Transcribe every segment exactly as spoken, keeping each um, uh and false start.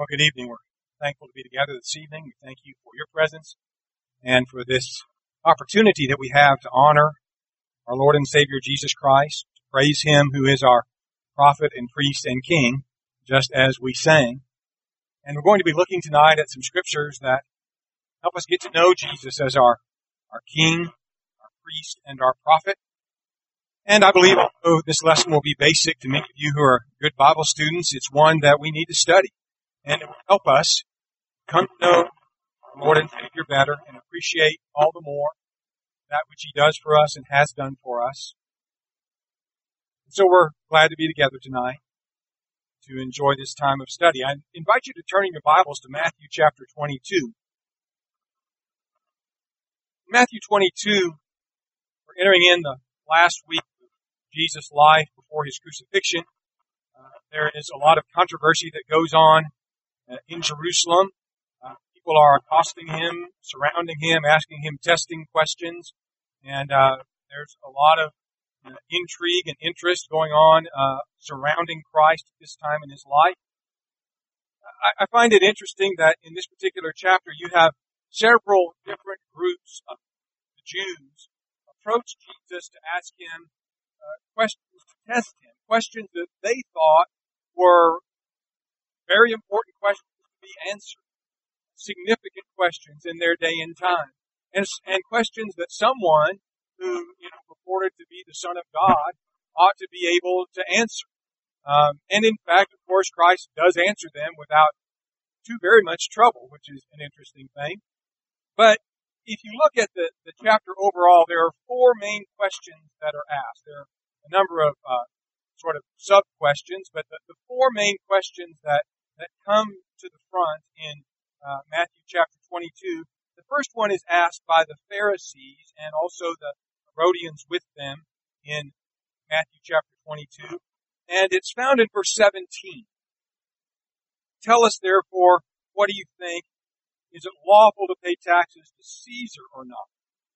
Well, good evening. We're thankful to be together this evening. We thank you for your presence and for this opportunity that we have to honor our Lord and Savior Jesus Christ, to praise Him who is our prophet and priest and king, just as we sang. And we're going to be looking tonight at some scriptures that help us get to know Jesus as our, our king, our priest, and our prophet. And I believe although this lesson will be basic to many of you who are good Bible students, it's one that we need to study. And it will help us come to know our Lord and Savior better and appreciate all the more that which He does for us and has done for us. And so we're glad to be together tonight to enjoy this time of study. I invite you to turn in your Bibles to Matthew chapter twenty-two. Matthew twenty-two, we're entering in the last week of Jesus' life before His crucifixion. Uh, there is a lot of controversy that goes on uh, in Jerusalem. Uh, people are accosting Him, surrounding Him, asking Him testing questions. And uh, there's a lot of uh, intrigue and interest going on uh, surrounding Christ at this time in His life. I, I find it interesting that in this particular chapter you have several different groups of the Jews approach Jesus to ask Him uh, questions, to test Him, questions that they thought were very important questions to be answered, significant questions in their day and time, and, and questions that someone who you know, purported to be the Son of God ought to be able to answer. Um, and in fact, of course, Christ does answer them without too very much trouble, which is an interesting thing. But if you look at the, the chapter overall, there are four main questions that are asked. There are a number of uh, sort of sub-questions, but the, the four main questions that, that come to the front in uh, Matthew chapter twenty-two, the first one is asked by the Pharisees and also the Herodians with them in Matthew chapter twenty-two, and it's found in verse seventeen. Tell us, therefore, what do you think? Is it lawful to pay taxes to Caesar or not?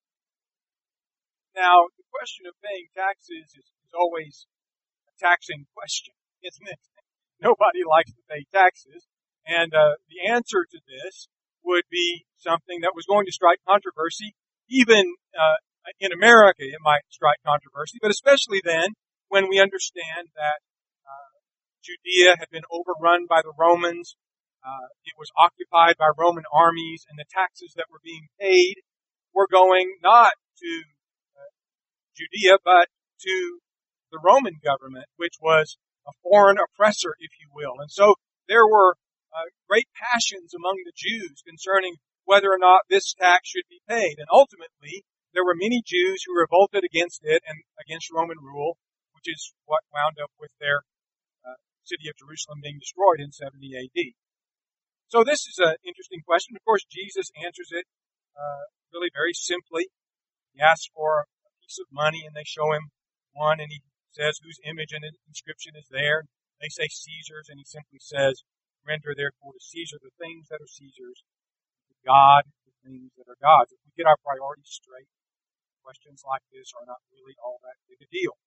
Now, the question of paying taxes is, is always a taxing question, isn't it? Nobody likes to pay taxes. And uh, the answer to this would be something that was going to strike controversy. Even uh, in America, it might strike controversy, but especially then when we understand that uh, Judea had been overrun by the Romans. Uh, it was occupied by Roman armies, and the taxes that were being paid were going not to uh, Judea, but to the Roman government, which was a foreign oppressor, if you will. And so there were uh, great passions among the Jews concerning whether or not this tax should be paid. And ultimately, there were many Jews who revolted against it and against Roman rule, which is what wound up with their uh, city of Jerusalem being destroyed in seventy A D. So this is an interesting question. Of course, Jesus answers it uh, really very simply. He asks for a piece of money, and they show him one, and he says whose image and inscription is there. They say Caesar's, and he simply says, render therefore to Caesar the things that are Caesar's, to God the things that are God's. If we get our priorities straight, questions like this are not really all that big a deal.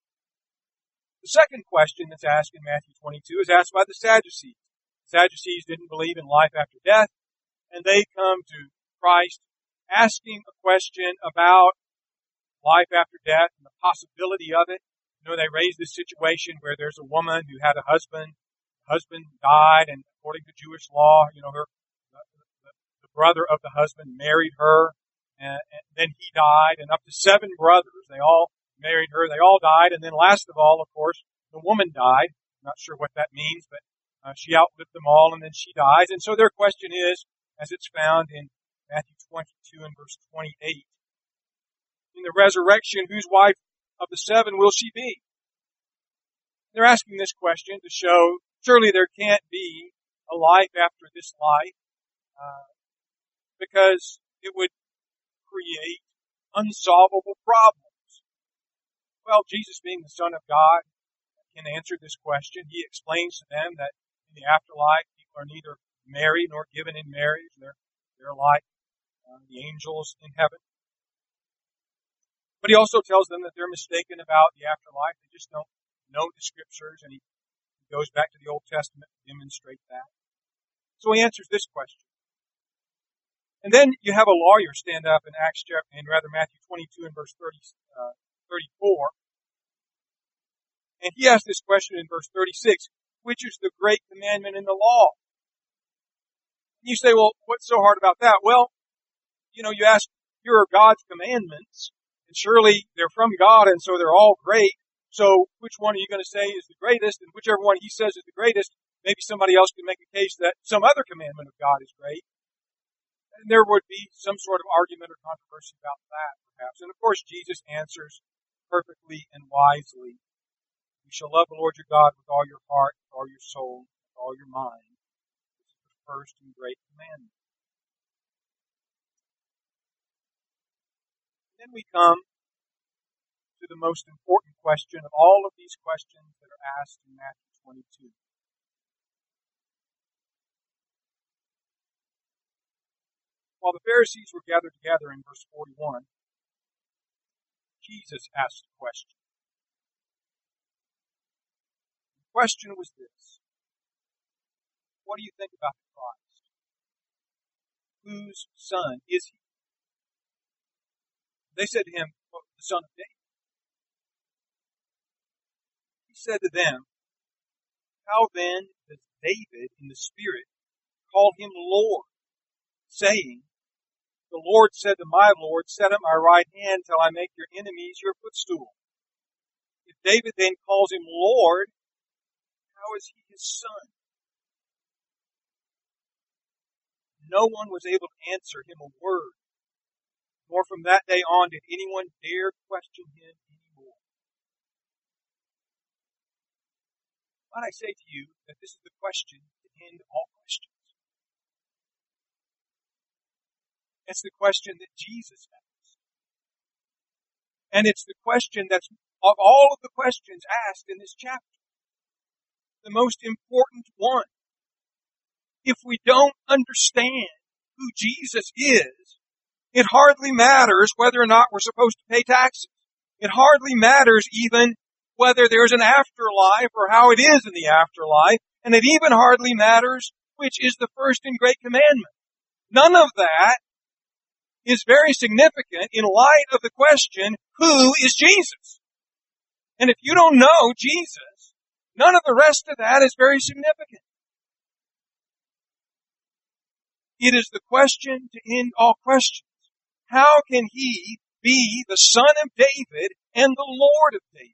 The second question that's asked in Matthew twenty-two is asked by the Sadducees. Sadducees didn't believe in life after death, and they come to Christ asking a question about life after death and the possibility of it. You know, they raise this situation where there's a woman who had a husband, the husband died, and according to Jewish law, you know, her the, the, the brother of the husband married her, and, and then he died, and up to seven brothers, they all married her, they all died, and then last of all, of course, the woman died. I'm not sure what that means, but Uh, she outlived them all, and then she dies. And so their question is, as it's found in Matthew twenty-two and verse twenty-eight, in the resurrection, whose wife of the seven will she be? They're asking this question to show surely there can't be a life after this life, uh, because it would create unsolvable problems. Well, Jesus, being the Son of God, can answer this question. He explains to them that in the afterlife, people are neither married nor given in marriage. They're, they're like uh, the angels in heaven. But he also tells them that they're mistaken about the afterlife. They just don't know the Scriptures, and he goes back to the Old Testament to demonstrate that. So he answers this question. And then you have a lawyer stand up in Acts chapter, in rather Matthew twenty-two and verse thirty, uh, thirty-four. And he asks this question in verse thirty-six, which is the great commandment in the law? And you say, well, what's so hard about that? Well, you know, you ask, here are God's commandments, and surely they're from God, and so they're all great. So which one are you going to say is the greatest? And whichever one he says is the greatest, maybe somebody else can make a case that some other commandment of God is great. And there would be some sort of argument or controversy about that, perhaps. And of course, Jesus answers perfectly and wisely. You shall love the Lord your God with all your heart, with all your soul, with all your mind. This is the first and great commandment. Then we come to the most important question of all of these questions that are asked in Matthew twenty-two. While the Pharisees were gathered together in verse forty-one, Jesus asked a question. The question was this: what do you think about the Christ? Whose son is he? They said to him, well, the son of David. He said to them, how then does David in the Spirit call him Lord, saying, the Lord said to my Lord, set at my right hand till I make your enemies your footstool. If David then calls him Lord, how is he his son? No one was able to answer him a word, nor from that day on did anyone dare question him anymore. Might I say to you that this is the question to end all questions? It's the question that Jesus asked. And it's the question that's, of all of the questions asked in this chapter, the most important one. If we don't understand who Jesus is, it hardly matters whether or not we're supposed to pay taxes. It hardly matters even whether there's an afterlife or how it is in the afterlife. And it even hardly matters which is the first and great commandment. None of that is very significant in light of the question, who is Jesus? And if you don't know Jesus, none of the rest of that is very significant. It is the question to end all questions. How can he be the son of David and the Lord of David?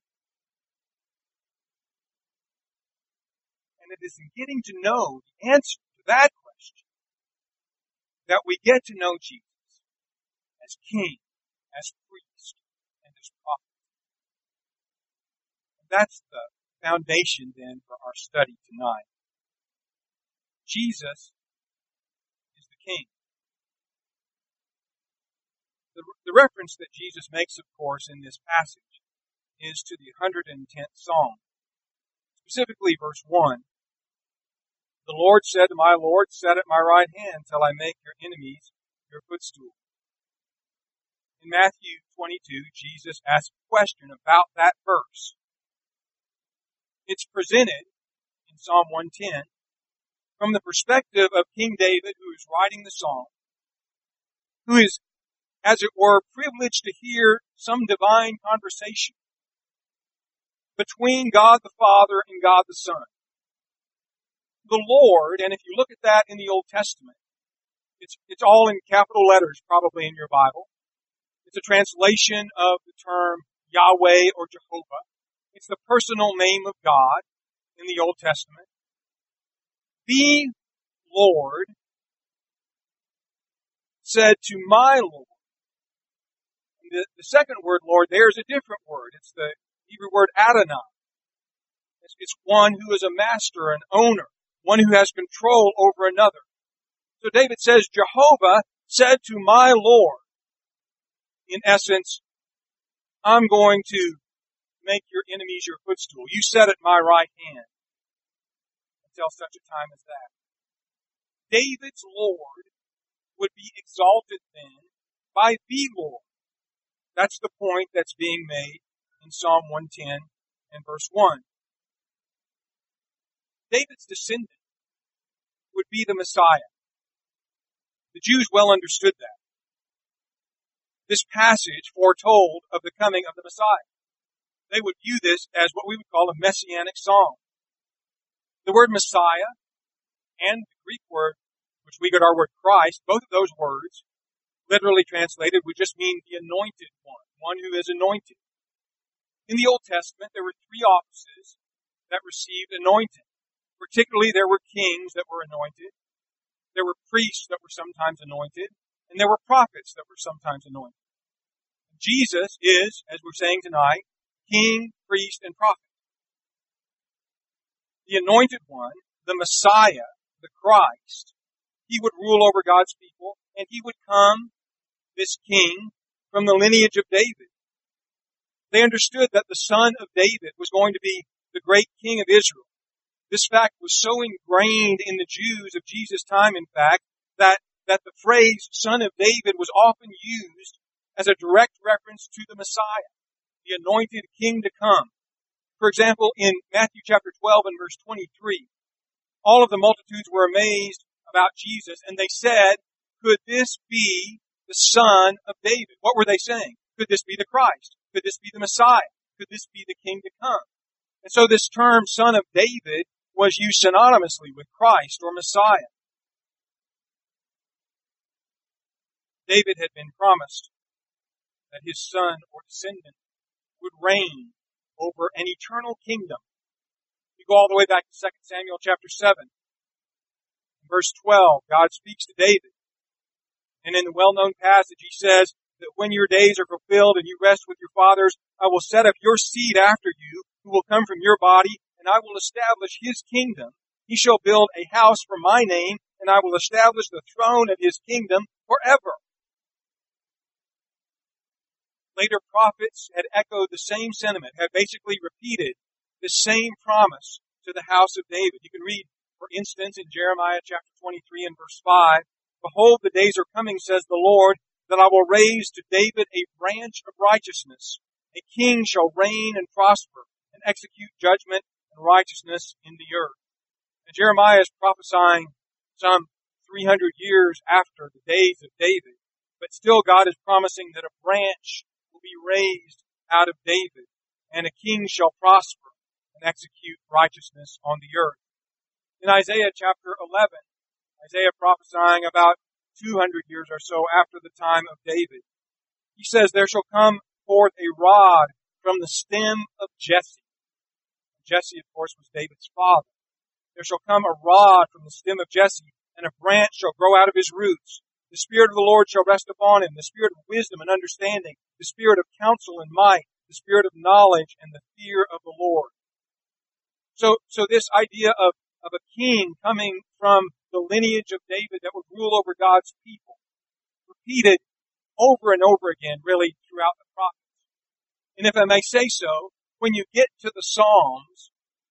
And it is in getting to know the answer to that question that we get to know Jesus as King, as priest, and as prophet. And that's the foundation then for our study tonight. Jesus is the King. The, the reference that Jesus makes, of course, in this passage is to the one hundred tenth Psalm. Specifically, verse one. The Lord said to my Lord, set at my right hand till I make your enemies your footstool. In Matthew twenty-two, Jesus asks a question about that verse. It's presented in Psalm one ten from the perspective of King David, who is writing the psalm, who is, as it were, privileged to hear some divine conversation between God the Father and God the Son. The Lord, and if you look at that in the Old Testament, it's, it's all in capital letters probably in your Bible. It's a translation of the term Yahweh or Jehovah. It's the personal name of God in the Old Testament. The Lord said to my Lord. The, the second word, Lord, there is a different word. It's the Hebrew word Adonai. It's, it's one who is a master, an owner, one who has control over another. So David says, Jehovah said to my Lord, in essence, I'm going to make your enemies your footstool. You set at my right hand until such a time as that. David's Lord would be exalted then by the Lord. That's the point that's being made in Psalm one ten and verse one. David's descendant would be the Messiah. The Jews well understood that. This passage foretold of the coming of the Messiah. They would view this as what we would call a messianic song. The word Messiah and the Greek word, which we get our word Christ, both of those words, literally translated, would just mean the anointed one, one who is anointed. In the Old Testament, there were three offices that received anointing. Particularly, there were kings that were anointed, there were priests that were sometimes anointed, and there were prophets that were sometimes anointed. Jesus is, as we're saying tonight, king, priest, and prophet. The anointed one, the Messiah, the Christ, he would rule over God's people, and he would come, this king, from the lineage of David. They understood that the son of David was going to be the great king of Israel. This fact was so ingrained in the Jews of Jesus' time, in fact, that, that the phrase son of David was often used as a direct reference to the Messiah, the anointed king to come. For example, in Matthew chapter twelve and verse twenty-three, all of the multitudes were amazed about Jesus, and they said, could this be the son of David? What were they saying? Could this be the Christ? Could this be the Messiah? Could this be the king to come? And so this term, son of David, was used synonymously with Christ or Messiah. David had been promised that his son or descendant would reign over an eternal kingdom. You go all the way back to Second Samuel chapter seven. In verse twelve, God speaks to David. And in the well-known passage, he says that when your days are fulfilled and you rest with your fathers, I will set up your seed after you, who will come from your body, and I will establish his kingdom. He shall build a house for my name, and I will establish the throne of his kingdom forever. Later prophets had echoed the same sentiment, had basically repeated the same promise to the house of David. You can read, for instance, in Jeremiah chapter twenty-three and verse five, behold, the days are coming, says the Lord, that I will raise to David a branch of righteousness. A king shall reign and prosper and execute judgment and righteousness in the earth. And Jeremiah is prophesying some three hundred years after the days of David, but still God is promising that a branch will be raised out of David, and a king shall prosper and execute righteousness on the earth. In Isaiah chapter eleven, Isaiah prophesying about two hundred years or so after the time of David, he says, there shall come forth a rod from the stem of Jesse. Jesse, of course, was David's father. There shall come a rod from the stem of Jesse, and a branch shall grow out of his roots. The Spirit of the Lord shall rest upon him, the Spirit of wisdom and understanding, the Spirit of counsel and might, the Spirit of knowledge and the fear of the Lord. So, so this idea of, of a king coming from the lineage of David that would rule over God's people, repeated over and over again, really, throughout the prophets. And if I may say so, when you get to the Psalms,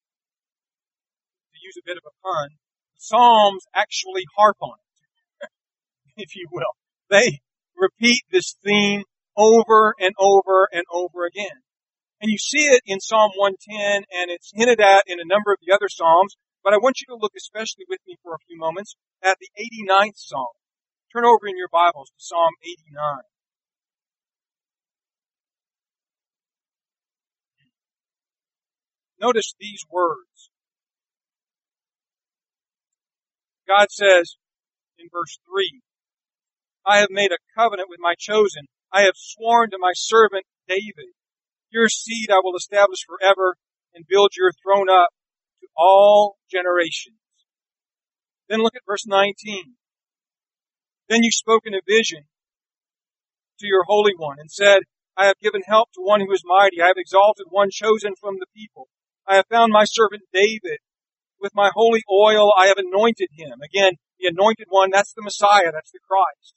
to use a bit of a pun, the Psalms actually harp on it, if you will. They repeat this theme over and over and over again. And you see it in Psalm one ten, and it's hinted at in a number of the other Psalms, but I want you to look especially with me for a few moments at the eighty-ninth Psalm. Turn over in your Bibles to Psalm eighty-nine. Notice these words. God says in verse three, I have made a covenant with my chosen. I have sworn to my servant David. Your seed I will establish forever and build your throne up to all generations. Then look at verse nineteen. Then you spoke in a vision to your Holy One and said, I have given help to one who is mighty. I have exalted one chosen from the people. I have found my servant David. With my holy oil I have anointed him. Again, the anointed one, that's the Messiah, that's the Christ.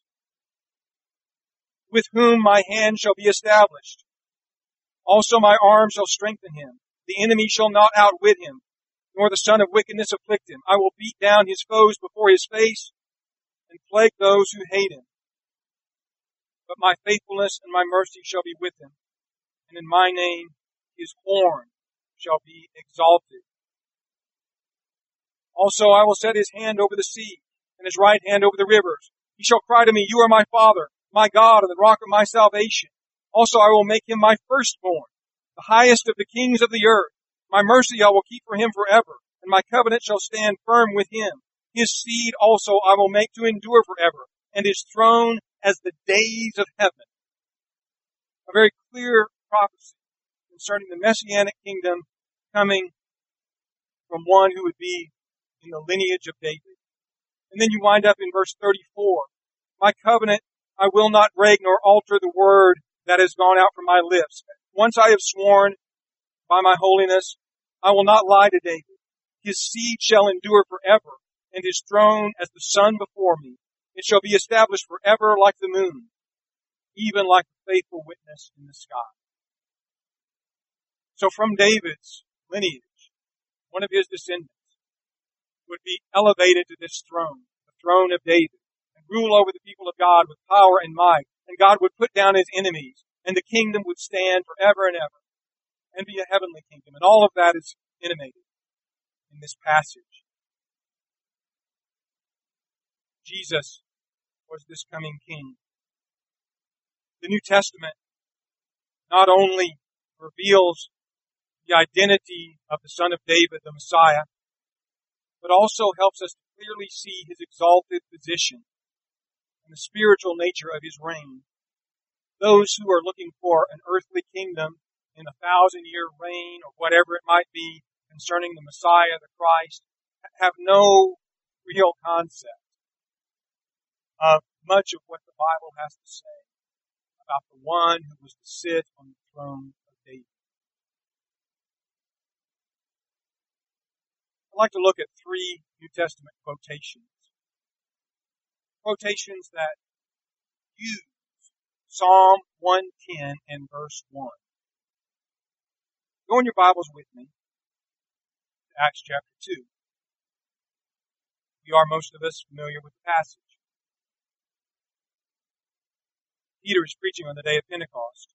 With whom my hand shall be established. Also my arm shall strengthen him. The enemy shall not outwit him, nor the son of wickedness afflict him. I will beat down his foes before his face and plague those who hate him. But my faithfulness and my mercy shall be with him, and in my name his horn shall be exalted. Also I will set his hand over the sea, and his right hand over the rivers. He shall cry to me, You are my Father, my God, and the rock of my salvation. Also I will make him my firstborn, the highest of the kings of the earth. My mercy I will keep for him forever, and my covenant shall stand firm with him. His seed also I will make to endure forever, and his throne as the days of heaven. A very clear prophecy concerning the Messianic kingdom coming from one who would be in the lineage of David. And then you wind up in verse thirty-four. My covenant I will not break nor alter the word that has gone out from my lips. Once I have sworn by my holiness, I will not lie to David. His seed shall endure forever, and his throne as the sun before me. It shall be established forever like the moon, even like the faithful witness in the sky. So from David's lineage, one of his descendants would be elevated to this throne, the throne of David, and rule over the people of God with power and might. And God would put down his enemies, and the kingdom would stand forever and ever, and be a heavenly kingdom. And all of that is intimated in this passage. Jesus was this coming king. The New Testament not only reveals the identity of the Son of David, the Messiah, but also helps us to clearly see his exalted position and the spiritual nature of his reign. Those who are looking for an earthly kingdom in a thousand-year reign or whatever it might be concerning the Messiah, the Christ, have no real concept of much of what the Bible has to say about the one who was to sit on the throne of David. I'd like to look at three New Testament quotations. Quotations that use Psalm one ten and verse one. Go in your Bibles with me to Acts chapter two. We are, most of us, familiar with the passage. Peter is preaching on the day of Pentecost.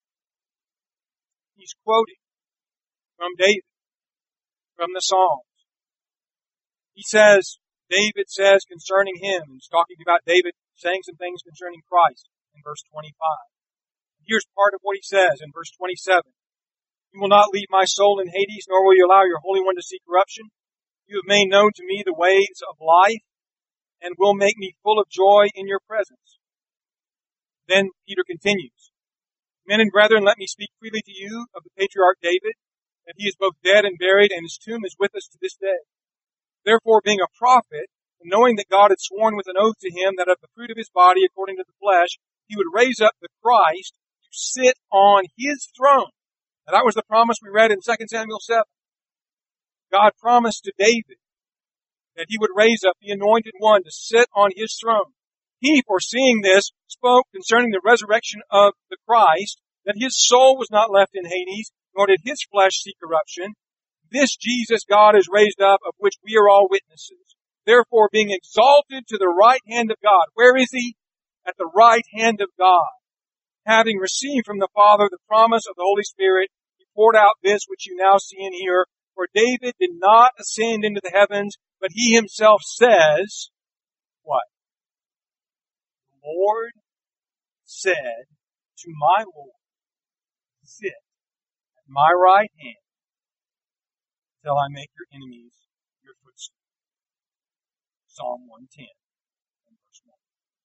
He's quoting from David, from the Psalms. He says, David says concerning him, and he's talking about David saying some things concerning Christ in verse twenty-five. Here's part of what he says in verse twenty-seven. You will not leave my soul in Hades, nor will you allow your Holy One to see corruption. You have made known to me the ways of life, and will make me full of joy in your presence. Then Peter continues, Men and brethren, let me speak freely to you of the patriarch David, that he is both dead and buried, and his tomb is with us to this day. Therefore, being a prophet, and knowing that God had sworn with an oath to him that of the fruit of his body, according to the flesh, he would raise up the Christ to sit on his throne. Now, that was the promise we read in Second Samuel seven. God promised to David that he would raise up the anointed one to sit on his throne. He, foreseeing this, spoke concerning the resurrection of the Christ, that his soul was not left in Hades, nor did his flesh see corruption. This Jesus God is raised up, of which we are all witnesses. Therefore, being exalted to the right hand of God. Where is he? At the right hand of God. Having received from the Father the promise of the Holy Spirit, he poured out this which you now see and hear. For David did not ascend into the heavens, but he himself says, what? The Lord said to my Lord, sit at my right hand till I make your enemies your footstool. Psalm one ten and verse one.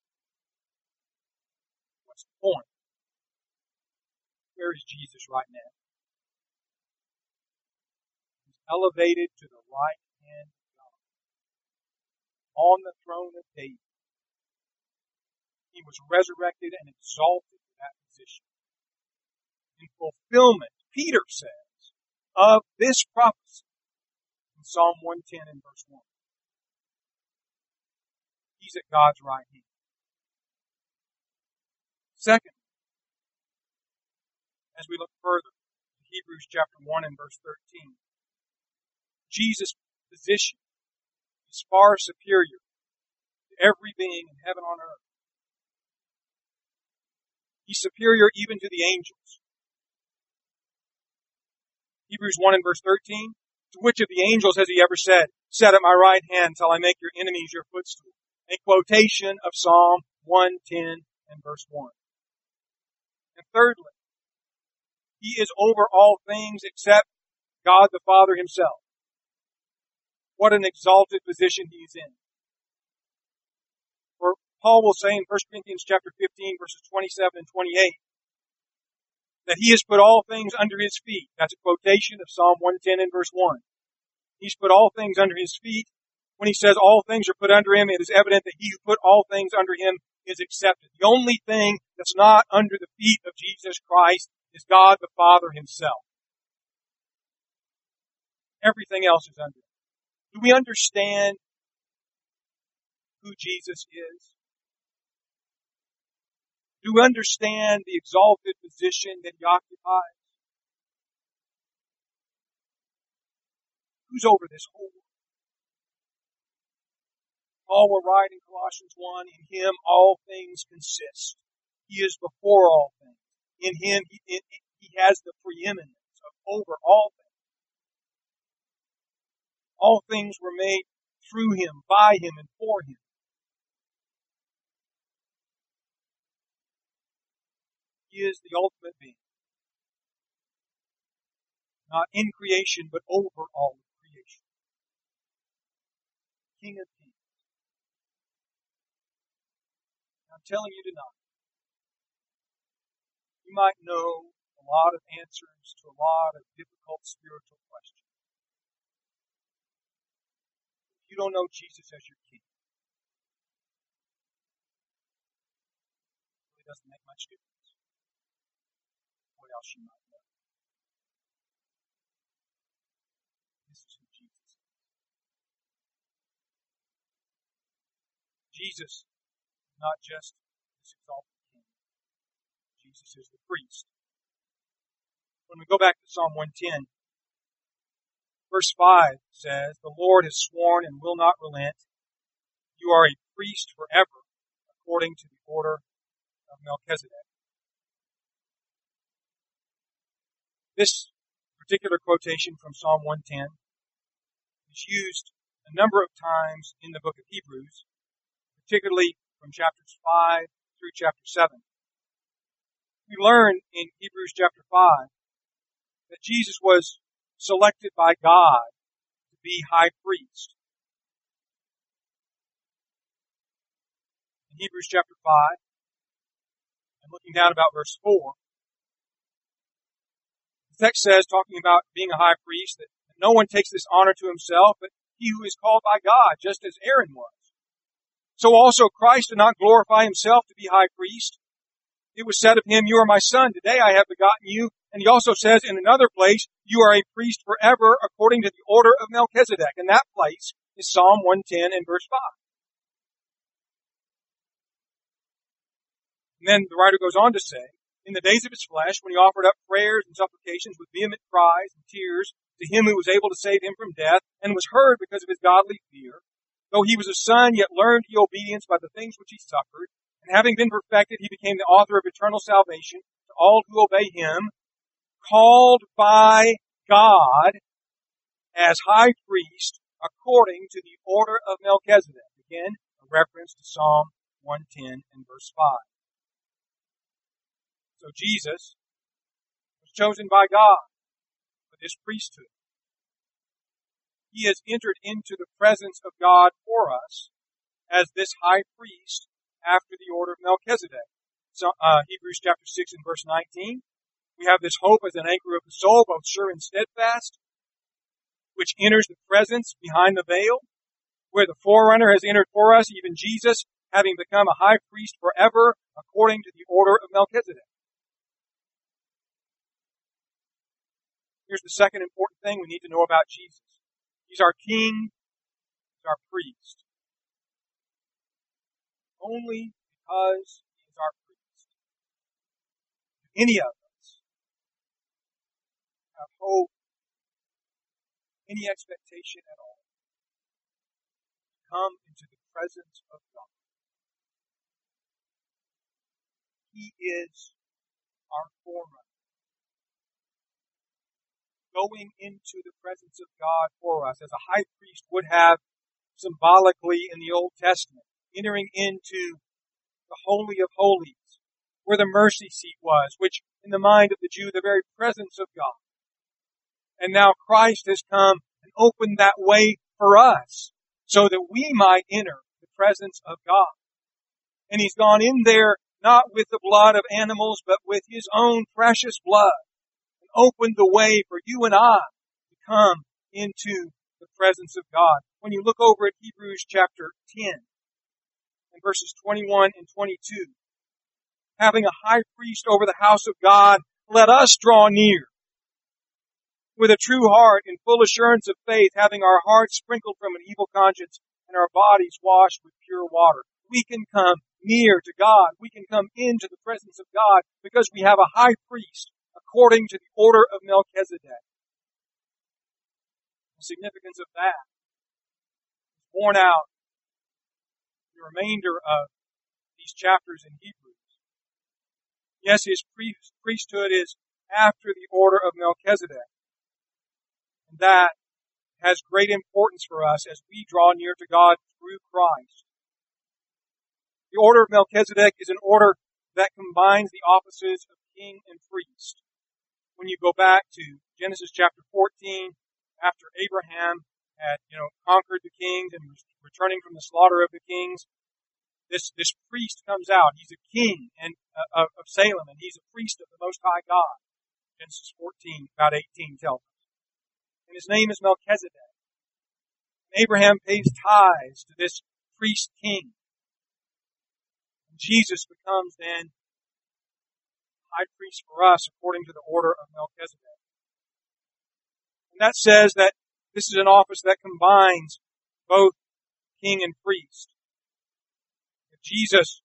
What's the point? Where is Jesus right now? He's elevated to the right hand of God, on the throne of David. He was resurrected and exalted to that position. In fulfillment, Peter says, of this prophecy in Psalm one ten and verse one. He's at God's right hand. Second, as we look further to Hebrews chapter one and verse thirteen, Jesus' position is far superior to every being in heaven on earth. He's superior even to the angels. Hebrews one and verse thirteen, To which of the angels has he ever said, "Sit at my right hand till I make your enemies your footstool"? A quotation of Psalm one ten and verse one. And thirdly, he is over all things except God the Father himself. What an exalted position he is in. For Paul will say in First Corinthians chapter fifteen, verses twenty-seven and twenty-eight, that he has put all things under his feet. That's a quotation of Psalm one ten and verse one. He's put all things under his feet. When he says all things are put under him, it is evident that he who put all things under him is accepted. The only thing that's not under the feet of Jesus Christ is God the Father himself. Everything else is under him. Do we understand who Jesus is? Do we understand the exalted position that he occupies? Who's over this whole world? Paul will write in Colossians one, in him all things consist. He is before all things. In him he, in, he has the preeminence of over all things. All things were made through him, by him, and for him. He is the ultimate being. Not in creation, but over all of creation. King of kings. I'm telling you tonight, you might know a lot of answers to a lot of difficult spiritual questions. If you don't know Jesus as your King, it really doesn't make much difference what else you might know. This is who Jesus is. Jesus is not just this exalted King. Jesus is the priest. When we go back to Psalm one ten, verse five says, "The Lord has sworn and will not relent. You are a priest forever, according to the order of Melchizedek." This particular quotation from Psalm one ten is used a number of times in the book of Hebrews, particularly from chapters five through chapter seven. We learn in Hebrews chapter five that Jesus was selected by God to be high priest. In Hebrews chapter five, and looking down about verse four, the text says, talking about being a high priest, that no one takes this honor to himself, but he who is called by God, just as Aaron was. So also Christ did not glorify himself to be high priest. It was said of him, "You are my son, today I have begotten you." And he also says in another place, "You are a priest forever according to the order of Melchizedek." And that place is Psalm one ten and verse five. And then the writer goes on to say, "In the days of his flesh, when he offered up prayers and supplications with vehement cries and tears to him who was able to save him from death, and was heard because of his godly fear, though he was a son, yet learned he obedience by the things which he suffered. And having been perfected, he became the author of eternal salvation to all who obey him, called by God as high priest according to the order of Melchizedek." Again, a reference to Psalm one ten and verse five. So Jesus was chosen by God for this priesthood. He has entered into the presence of God for us as this high priest after the order of Melchizedek. So, uh, Hebrews chapter six and verse nineteen. We have this hope as an anchor of the soul, both sure and steadfast, which enters the presence behind the veil, where the forerunner has entered for us, even Jesus, having become a high priest forever, according to the order of Melchizedek. Here's the second important thing we need to know about Jesus. He's our King, he's our priest. Only because he is our priest. Any of us have hope, any expectation at all, to come into the presence of God. He is our forerunner. going into the presence of God for us, as a high priest would have symbolically in the Old Testament, entering into the Holy of Holies, where the mercy seat was, which in the mind of the Jew, the very presence of God. And now Christ has come and opened that way for us, so that we might enter the presence of God. And He's gone in there not with the blood of animals, but with His own precious blood, and opened the way for you and I to come into the presence of God. When you look over at Hebrews chapter ten, and verses twenty-one and twenty-two, having a high priest over the house of God, let us draw near with a true heart in full assurance of faith, having our hearts sprinkled from an evil conscience and our bodies washed with pure water. We can come near to God. We can come into the presence of God because we have a high priest according to the order of Melchizedek. The significance of that is borne out in the remainder of these chapters in Hebrews. Yes, his priesthood is after the order of Melchizedek. And that has great importance for us as we draw near to God through Christ. The order of Melchizedek is an order that combines the offices of king and priest. When you go back to Genesis chapter fourteen, after Abraham had, you know, conquered the kings and was returning from the slaughter of the kings, this, this priest comes out. He's a king and, uh, of, of Salem, and he's a priest of the Most High God. Genesis fourteen, about eighteen tells us. And his name is Melchizedek. And Abraham pays tithes to this priest king. And Jesus becomes then high priest for us according to the order of Melchizedek. And that says that this is an office that combines both king and priest. If Jesus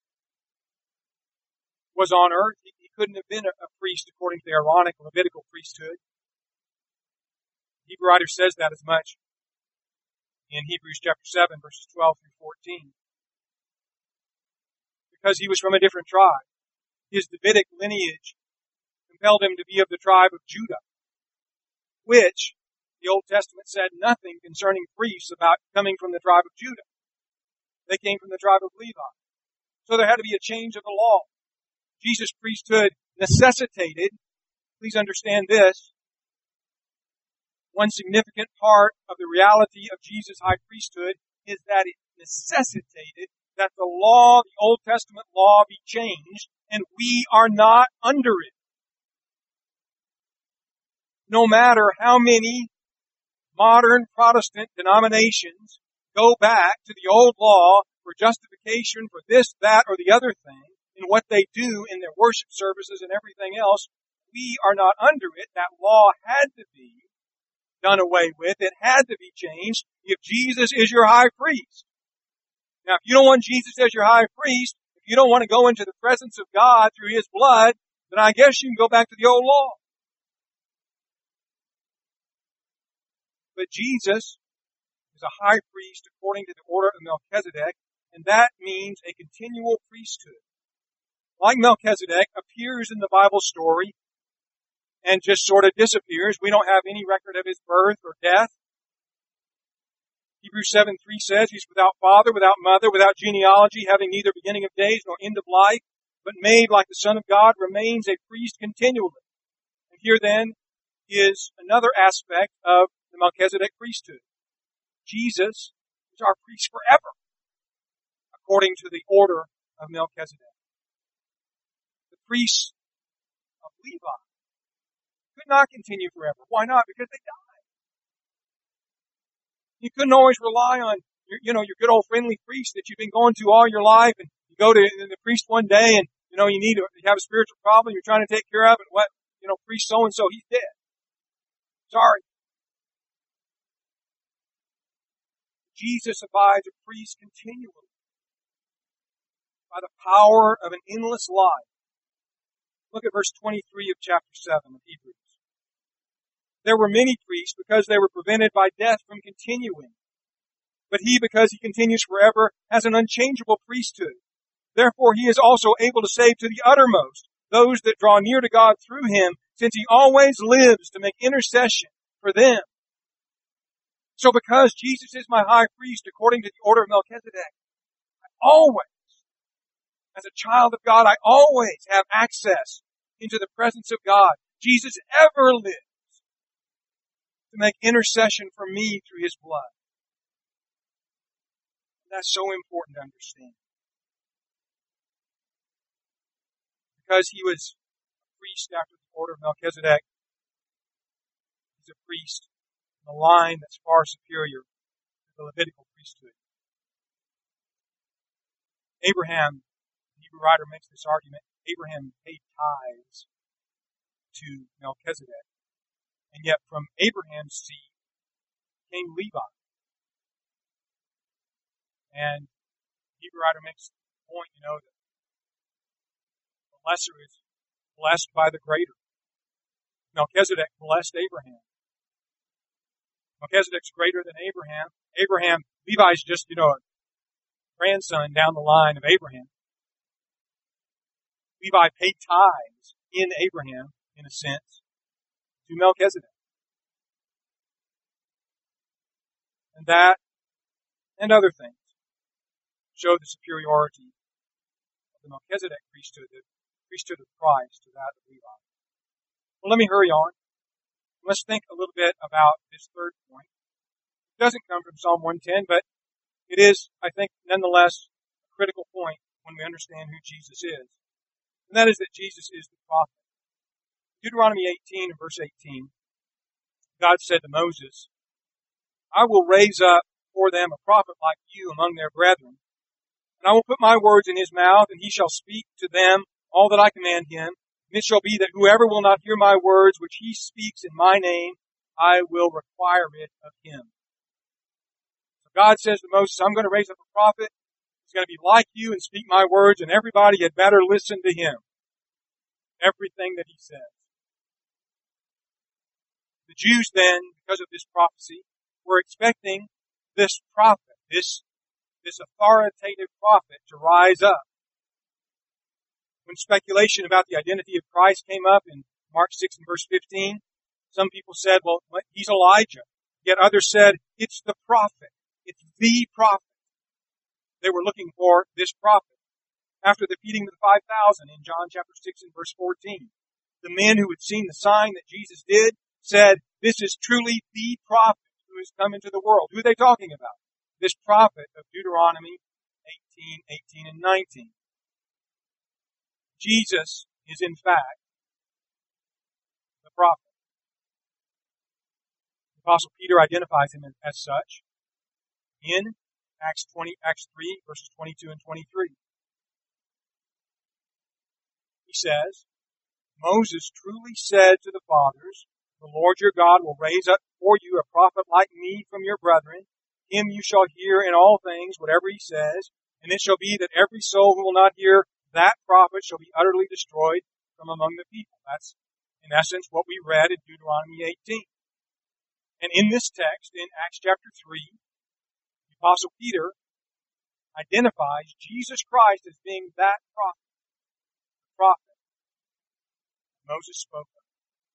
was on earth, he, he couldn't have been a, a priest according to the Aaronic Levitical priesthood. The Hebrew writer says that as much in Hebrews chapter seven, verses twelve through fourteen. Because he was from a different tribe. His Davidic lineage compelled him to be of the tribe of Judah, which the Old Testament said nothing concerning priests about coming from the tribe of Judah. They came from the tribe of Levi. So there had to be a change of the law. Jesus' priesthood necessitated, please understand this, one significant part of the reality of Jesus' high priesthood is that it necessitated that the law, the Old Testament law, be changed, and we are not under it. No matter how many modern Protestant denominations go back to the old law for justification for this, that, or the other thing, in what they do in their worship services and everything else, we are not under it. That law had to be done away with. It had to be changed if Jesus is your high priest. Now, if you don't want Jesus as your high priest, if you don't want to go into the presence of God through His blood, then I guess you can go back to the old law. But Jesus is a high priest according to the order of Melchizedek, and that means a continual priesthood. Like Melchizedek, appears in the Bible story and just sort of disappears. We don't have any record of his birth or death. Hebrews seven three says he's without father, without mother, without genealogy, having neither beginning of days nor end of life, but made like the Son of God, remains a priest continually. And here then is another aspect of the Melchizedek priesthood. Jesus is our priest forever, according to the order of Melchizedek. The priests of Levi could not continue forever. Why not? Because they died. You couldn't always rely on your, you know, your good old friendly priest that you've been going to all your life, and you go to the priest one day, and you know you need to you have a spiritual problem you're trying to take care of, and what you know, priest so and so, he's dead. Sorry. Jesus abides a priest continually by the power of an endless life. Look at verse twenty-three of chapter seven of Hebrews. There were many priests because they were prevented by death from continuing. But he, because he continues forever, has an unchangeable priesthood. Therefore he is also able to save to the uttermost those that draw near to God through him, since He always lives to make intercession for them. So because Jesus is my high priest according to the order of Melchizedek, I always, as a child of God, I always have access into the presence of God. Jesus ever lives to make intercession for me through His blood. That's so important to understand. Because He was a priest after the order of Melchizedek, He's a priest in a line that's far superior to the Levitical priesthood. Abraham, the Hebrew writer makes this argument, Abraham paid tithes to Melchizedek. And yet from Abraham's seed came Levi. And the Hebrew writer makes the point, you know, that the lesser is blessed by the greater. Melchizedek blessed Abraham. Melchizedek's greater than Abraham. Abraham, Levi's just, you know, a grandson down the line of Abraham. Levi paid tithes in Abraham, in a sense, to Melchizedek. And that, and other things, show the superiority of the Melchizedek priesthood, the priesthood of Christ, to that of Levi. Well, let me hurry on. Let's think a little bit about this third point. It doesn't come from Psalm one ten, but it is, I think, nonetheless a critical point when we understand who Jesus is. And that is that Jesus is the prophet. Deuteronomy eighteen, verse eighteen, God said to Moses, I will raise up for them a prophet like you among their brethren, and I will put my words in his mouth, and he shall speak to them all that I command him. And it shall be that whoever will not hear my words, which he speaks in my name, I will require it of him. So God says to Moses, I'm going to raise up a prophet. He's going to be like you and speak my words, and everybody had better listen to him. Everything that he says. The Jews then, because of this prophecy, were expecting this prophet, this, this authoritative prophet to rise up. When speculation about the identity of Christ came up in Mark six and verse fifteen, some people said, well, he's Elijah. Yet others said, it's the prophet. It's the prophet. They were looking for this prophet. After the feeding of the five thousand in John chapter six and verse fourteen, the men who had seen the sign that Jesus did said, this is truly the prophet who has come into the world. Who are they talking about? This prophet of Deuteronomy eighteen, eighteen, and nineteen. Jesus is in fact the prophet. The Apostle Peter identifies him as such in Acts twenty, Acts three, verses twenty-two and twenty-three. He says, Moses truly said to the fathers, the Lord your God will raise up for you a prophet like me from your brethren. Him you shall hear in all things, whatever he says. And it shall be that every soul who will not hear that prophet shall be utterly destroyed from among the people. That's, in essence, what we read in Deuteronomy eighteen. And in this text, in Acts chapter three, the Apostle Peter identifies Jesus Christ as being that prophet. The prophet Moses spoke of.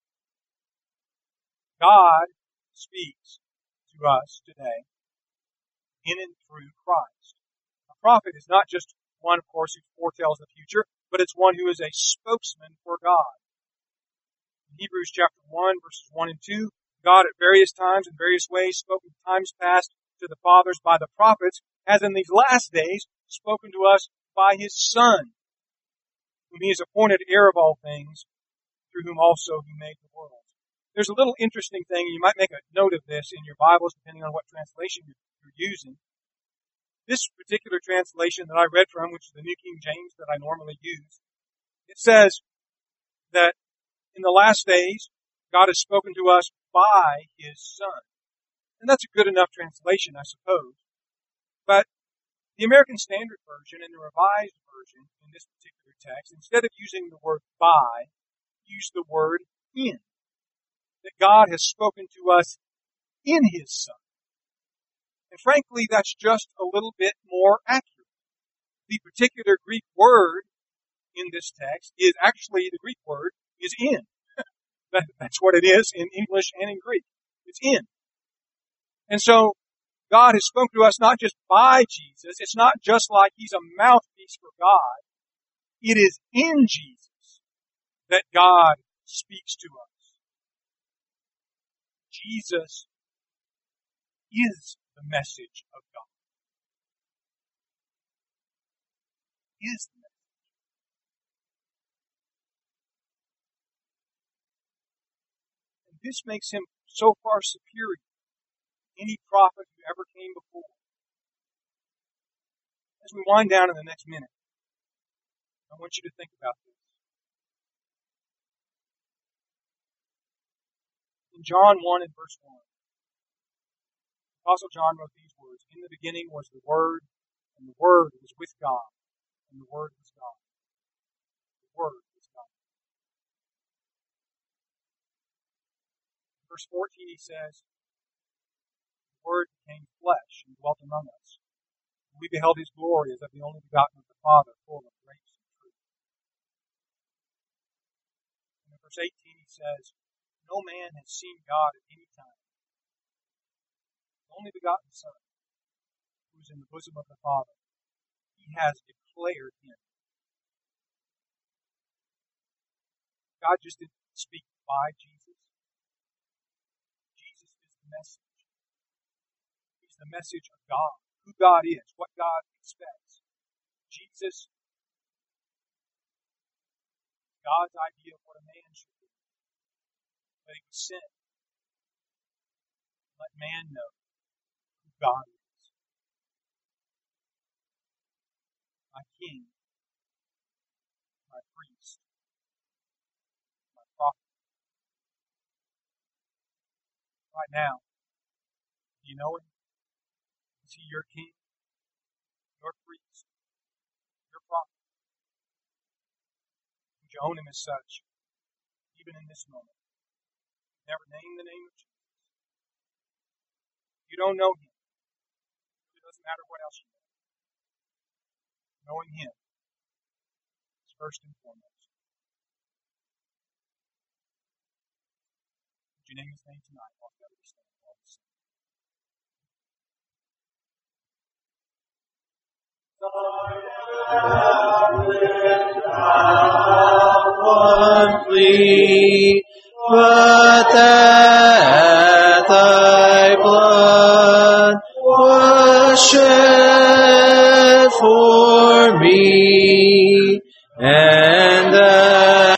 God speaks to us today in and through Christ. A prophet is not just one, of course, who foretells the future, but it's one who is a spokesman for God. In Hebrews chapter one, verses one and two, God at various times and various ways spoke in times past to the fathers by the prophets, has in these last days spoken to us by His Son, whom He has appointed heir of all things, through whom also He made the world. There's a little interesting thing, and you might make a note of this in your Bibles, depending on what translation you're using. This particular translation that I read from, which is the New King James that I normally use, it says that in the last days, God has spoken to us by His Son. And that's a good enough translation, I suppose. But the American Standard Version and the Revised Version in this particular text, instead of using the word by, use the word in. That God has spoken to us in His Son. And frankly, that's just a little bit more accurate. The particular Greek word in this text is actually, the Greek word is in. That, that's what it is in English and in Greek. It's in. And so, God has spoken to us not just by Jesus. It's not just like He's a mouthpiece for God. It is in Jesus that God speaks to us. Jesus is the message of God. Is the message. And this makes Him so far superior to any prophet who ever came before. As we wind down in the next minute, I want you to think about this. In John one and verse one, Apostle John wrote these words, "In the beginning was the Word, and the Word was with God, and the Word was God." The Word was God. In verse fourteen he says, "The Word became flesh and dwelt among us. And we beheld His glory as of the only begotten of the Father, full of grace and truth." And in verse eighteen he says, "No man has seen God at any time. The only begotten Son, who is in the bosom of the Father, He has declared Him." God just didn't speak by Jesus. Jesus is the message. He's the message of God, who God is, what God expects. Jesus, God's idea of what a man should be. But He was sent to let man know who God is. My King, my priest, my prophet. Right now, do you know Him? Is He your King, your priest, your prophet? Would you own Him as such, even in this moment? Never name the name of Jesus. You don't know Him. It doesn't matter what else you know. Knowing Him is first and foremost. Would you name His name tonight while together we stand while we sing? One plea, but